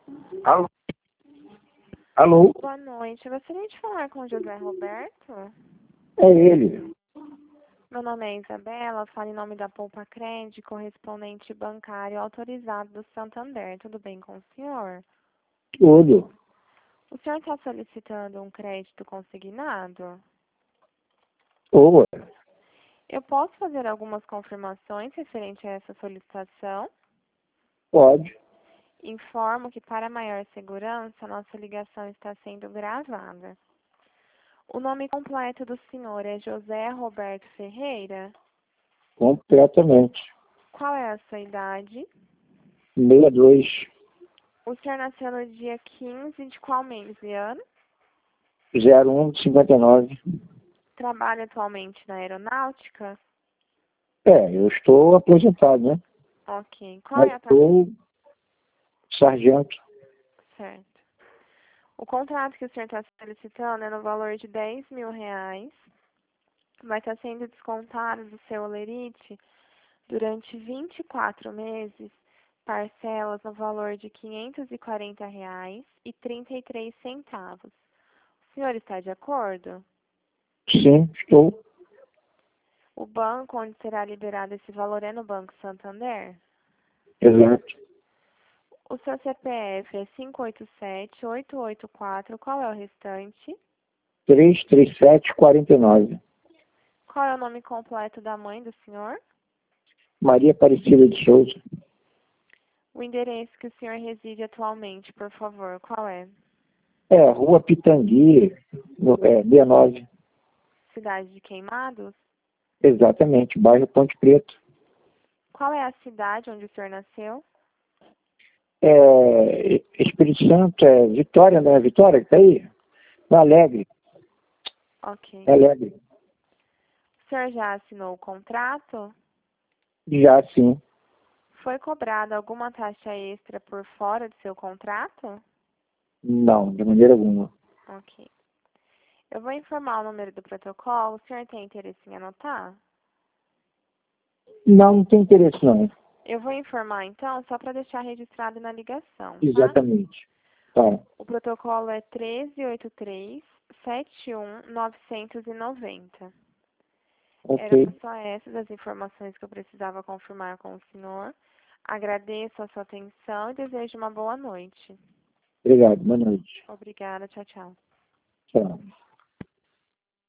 Alô? Alô? Boa noite. Eu gostaria de falar com o José Roberto. É ele. Meu nome é Isabela, falo em nome da Poupa Cred, correspondente bancário autorizado do Santander. Tudo bem com o senhor? Tudo. O senhor está solicitando um crédito consignado? Ô, Eu posso fazer algumas confirmações referente a essa solicitação? pode. Informo que, para maior segurança, nossa ligação está sendo gravada. O nome completo do senhor é José Roberto Ferreira? Completamente. Qual é a sua idade? 62. O senhor nasceu no dia 15 de qual mês e ano? 0159. Trabalha atualmente na aeronáutica? Eu estou aposentado, né? Ok. Qual Mas é a taxa? sou sargento. Certo. O contrato que o senhor está solicitando é no valor de R$ 10.000. Vai estar sendo descontado do seu holerite durante 24 meses, parcelas no valor de R$ 540,33. O senhor está de acordo? Sim, estou. O banco onde será liberado esse valor é no Banco Santander? Exato. O seu CPF é 587-884. Qual é o restante? 33749. Qual é o nome completo da mãe do senhor? Maria Aparecida de Souza. O endereço que o senhor reside atualmente, por favor, qual é? Rua Pitangui, 69. Cidade de Queimados? Exatamente, bairro Ponte Preta. Qual é a cidade onde o senhor nasceu? Espírito Santo, Vitória, não é Vitória que tá aí? É Alegre. Ok. É Alegre. O senhor já assinou o contrato? Já sim. Foi cobrada alguma taxa extra por fora do seu contrato? Não, de maneira alguma. Ok. Eu vou informar o número do protocolo. O senhor tem interesse em anotar? Não, não tem interesse não. Eu vou informar então, só para deixar registrado na ligação, tá? Exatamente. Tá. O protocolo é 1383-71990. Eram Ok. só essas as informações que eu precisava confirmar com o senhor. Agradeço a sua atenção e desejo uma boa noite. Obrigado. Boa noite. Obrigada. Tchau, tchau. Tchau.